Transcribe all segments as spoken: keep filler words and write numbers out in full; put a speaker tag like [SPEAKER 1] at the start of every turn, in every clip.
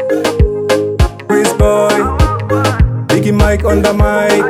[SPEAKER 1] Chris Boy, Biggie Mike on the mic.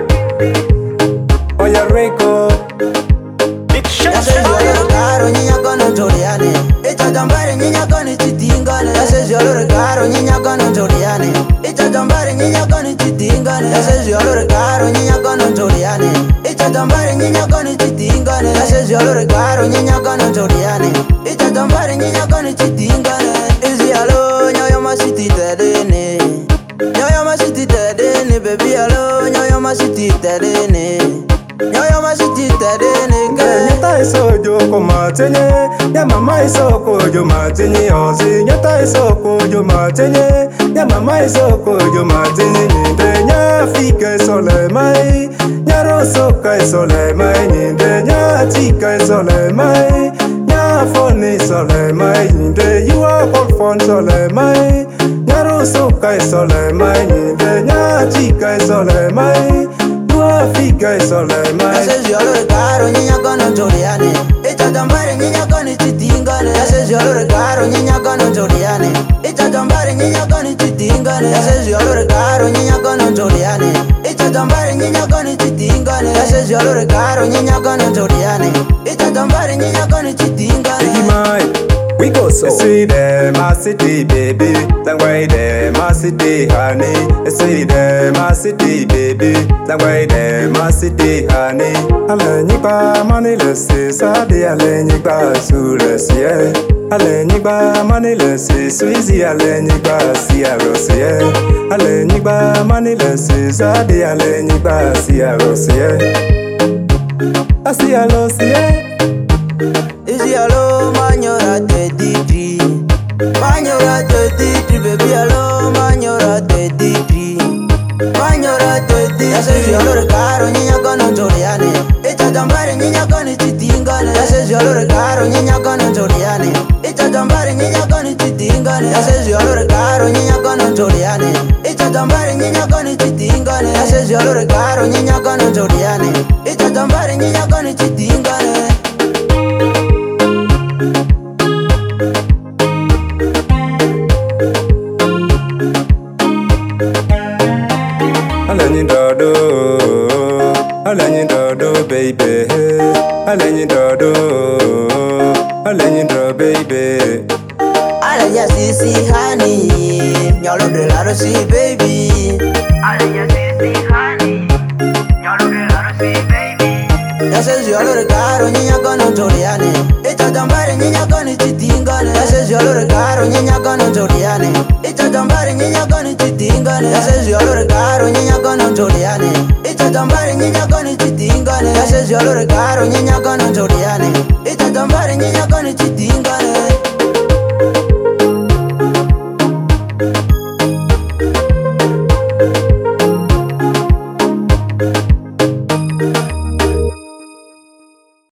[SPEAKER 1] Oya Rico.
[SPEAKER 2] Big shot. I said you're a caro, niña con un toriane. Echa tambare, niña con un chitingane. I said you're a caro, niña con un toriane. Echa tambare, niña con un chitingane. I said you're a caro, niña con un toriane. Echa tambare, niña con un chitingane. I said you're a caro, niña con un toriane. Echa tambare, niña con un chitingane. Easy alone, yo ma city tedene. Yo ma city tedene, baby alone, yo ma city tedene. Yo ma city tedene.
[SPEAKER 1] Nyata isojo ko matenye, ya mama isoko jo matenye ozi. Nyata isoko jo matenye, ya mama isoko jo matenye nyinde. Nya fika isole mai, nya rosoka isole mai nyinde. Nya tika isole mai, nya fone isole mai nyinde. You are called for isole mai, nya rosoka isole mai nyinde. Nya tika isole mai. Fica e sole mai.
[SPEAKER 2] Ese es yo lo regaro, niña con un toriane. Echa tambare, niña con un chitingane. Ese es yo lo regaro, niña con un toriane. Echa tambare, niña con un chitingane. Ese es yo lo regaro, niña con un toriane. Echa tambare, niña con un chitingane. Ese es yo lo regaro, niña con un toriane. Echa tambare, niña con un chitingane.
[SPEAKER 1] Biggie Mike, we go so. See them, my city baby. That way there, my city honey. See them, my city baby. That way there, my city honey. Allez n'y pas money le c'est ça dit allez n'y pas sous le ciel. Allez n'y pas money le c'est Suzy allez n'y pas si à l'océan. Allez n'y pas money le c'est ça dit allez n'y pas si à l'océan. Si à l'océan.
[SPEAKER 2] Easy alone, manyora te didri. Manyora te didri, baby alone, manyora te didri. Manyora te didri. I said yo lo regaro, niña con un toriane. Echa tambare, niña con un chitingane. I said yo lo regaro, niña con un toriane. Echa tambare, niña con un chitingane. I said yo lo regaro, niña con un toriane. Echa tambare, niña con un chitingane. I said yo lo regaro, niña con un toriane. Echa tambare, niña con un chitingane.
[SPEAKER 1] Alenyi dodo, alenyi dodo baby, alenyi dodo, alenyi dodo baby.
[SPEAKER 2] Alenya sisi honey, nyolo de la rosi baby. Alenya sisi honey, nyolo de la rosi baby. Ya se yo lo regaro, niña con un toriane. Echa tambare, niña con un chitingane. Ya se yo lo regaro, niña con un toriane. Echa tambare, niña con un chitingane. Ya se yo lo regaro, niña con un toriane. Echa tambare, niña con un chitingane. Ya se yo lo regaro, niña con un toriane. Echa tambare, niña con un chitingane.